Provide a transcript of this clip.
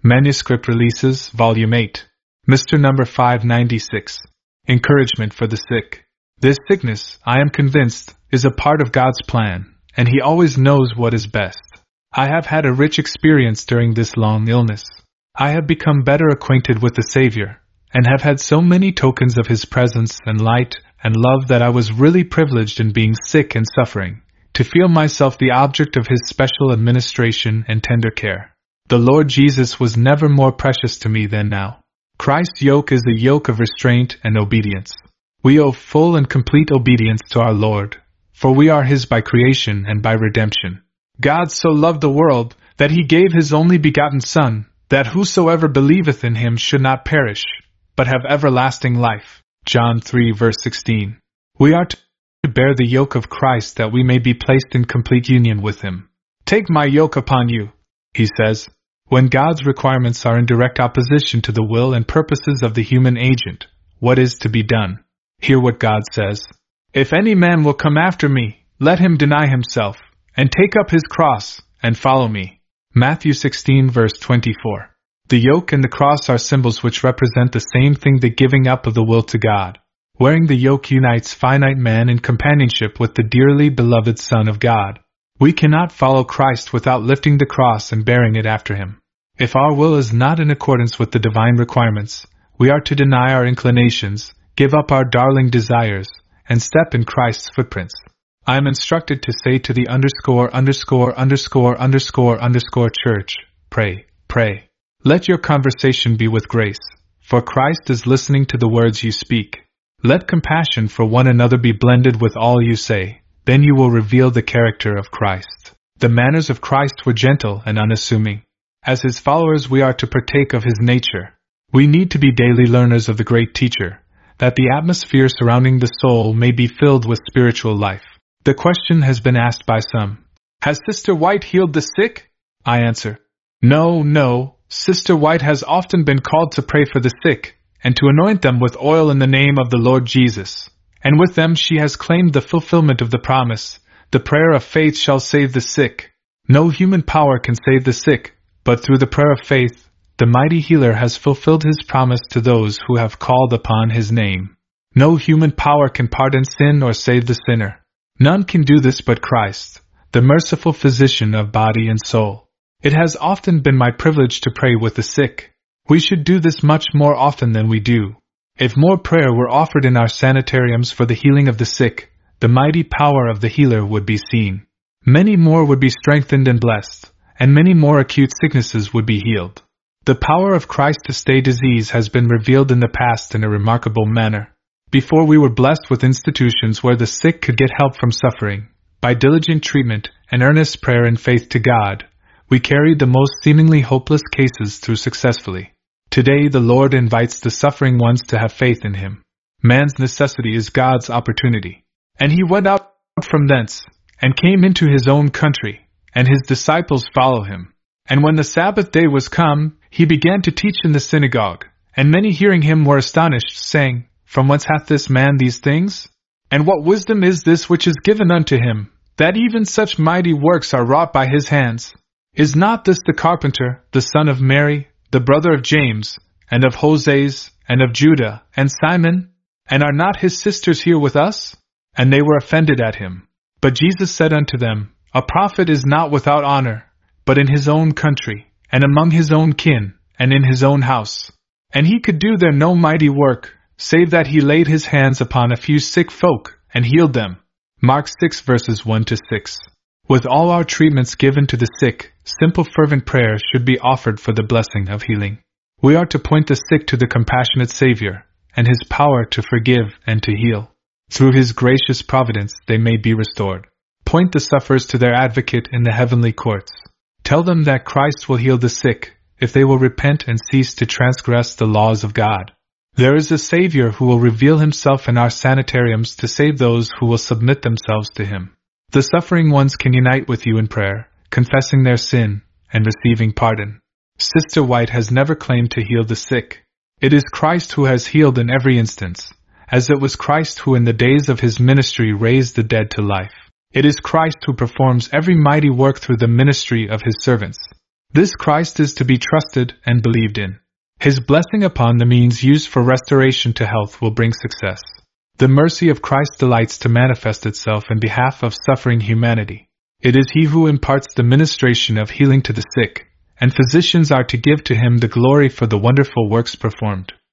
Manuscript Releases, Volume 8. Mr. Number 596. Encouragement for the Sick. This sickness, I am convinced, is a part of God's plan, and He always knows what is best. I have had a rich experience during this long illness. I have become better acquainted with the Savior, and have had so many tokens of His presence and light and love that I was really privileged in being sick and suffering, to feel myself the object of His special administration and tender care. The Lord Jesus was never more precious to me than now. Christ's yoke is the yoke of restraint and obedience. We owe full and complete obedience to our Lord, for we are His by creation and by redemption. God so loved the world that He gave His only begotten Son, that whosoever believeth in Him should not perish, but have everlasting life. John 3 verse 16. We are to bear the yoke of Christ that we may be placed in complete union with Him. Take my yoke upon you, He says, when God's requirements are in direct opposition to the will and purposes of the human agent. What is to be done? Hear what God says. If any man will come after me, let him deny himself, and take up his cross, and follow me. Matthew 16 verse 24. The yoke and the cross are symbols which represent the same thing, the giving up of the will to God. Wearing the yoke unites finite man in companionship with the dearly beloved Son of God. We cannot follow Christ without lifting the cross and bearing it after Him. If our will is not in accordance with the divine requirements, we are to deny our inclinations, give up our darling desires, and step in Christ's footprints. I am instructed to say to the _______ church, pray, pray. Let your conversation be with grace, for Christ is listening to the words you speak. Let compassion for one another be blended with all you say. Then you will reveal the character of Christ. The manners of Christ were gentle and unassuming. As His followers, we are to partake of His nature. We need to be daily learners of the great teacher, that the atmosphere surrounding the soul may be filled with spiritual life. The question has been asked by some. Has Sister White healed the sick? I answer, no. Sister White has often been called to pray for the sick, and to anoint them with oil in the name of the Lord Jesus. And with them she has claimed the fulfillment of the promise, the prayer of faith shall save the sick. No human power can save the sick, but through the prayer of faith, the mighty healer has fulfilled His promise to those who have called upon His name. No human power can pardon sin or save the sinner. None can do this but Christ, the merciful physician of body and soul. It has often been my privilege to pray with the sick. We should do this much more often than we do. If more prayer were offered in our sanitariums for the healing of the sick, the mighty power of the healer would be seen. Many more would be strengthened and blessed, and many more acute sicknesses would be healed. The power of Christ to stay disease has been revealed in the past in a remarkable manner. Before we were blessed with institutions where the sick could get help from suffering, by diligent treatment and earnest prayer and faith to God, we carried the most seemingly hopeless cases through successfully. Today the Lord invites the suffering ones to have faith in Him. Man's necessity is God's opportunity. And He went out from thence, and came into His own country, and His disciples follow Him. And when the Sabbath day was come, He began to teach in the synagogue, and many hearing Him were astonished, saying, From whence hath this man these things? And what wisdom is this which is given unto Him, that even such mighty works are wrought by His hands? Is not this the carpenter, the son of Mary, the brother of James, and of Joses, and of Judah, and Simon? And are not his sisters here with us? And they were offended at Him. But Jesus said unto them, A prophet is not without honor, but in his own country, and among his own kin, and in his own house. And He could do there no mighty work, save that He laid His hands upon a few sick folk, and healed them. Mark 6 verses 1-6. With all our treatments given to the sick, simple fervent prayer should be offered for the blessing of healing. We are to point the sick to the compassionate Savior, and His power to forgive and to heal. Through His gracious providence they may be restored. Point the sufferers to their advocate in the heavenly courts. Tell them that Christ will heal the sick, if they will repent and cease to transgress the laws of God. There is a Savior who will reveal Himself in our sanitariums to save those who will submit themselves to Him. The suffering ones can unite with you in prayer, confessing their sin, and receiving pardon. Sister White has never claimed to heal the sick. It is Christ who has healed in every instance, as it was Christ who in the days of His ministry raised the dead to life. It is Christ who performs every mighty work through the ministry of His servants. This Christ is to be trusted and believed in. His blessing upon the means used for restoration to health will bring success. The mercy of Christ delights to manifest itself in behalf of suffering humanity. It is He who imparts the ministration of healing to the sick, and physicians are to give to Him the glory for the wonderful works performed.